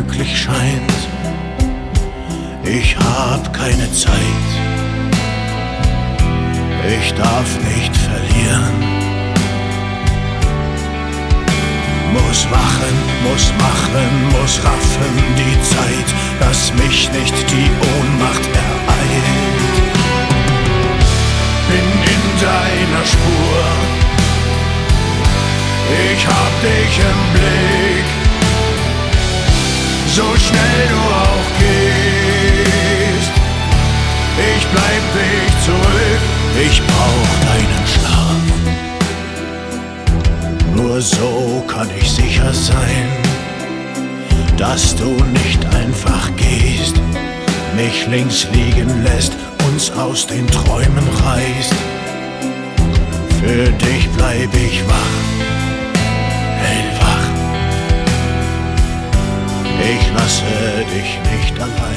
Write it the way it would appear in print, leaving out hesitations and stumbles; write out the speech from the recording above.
unmöglich scheint. Ich hab keine Zeit, ich darf nicht verlieren. Muss wachen, muss machen, muss raffen die Zeit, dass mich nicht die Ohnmacht ereilt. Bin in deiner Spur, ich hab dich im Blick, so schnell du auch gehst. Ich bleib nicht zurück, ich brauch deinen Schlaf. Nur so kann ich sicher sein, dass du nicht einfach gehst, mich links liegen lässt, uns aus den Träumen reißt. Für dich bleib ich wach, hellwach. Ich lasse dich nicht allein.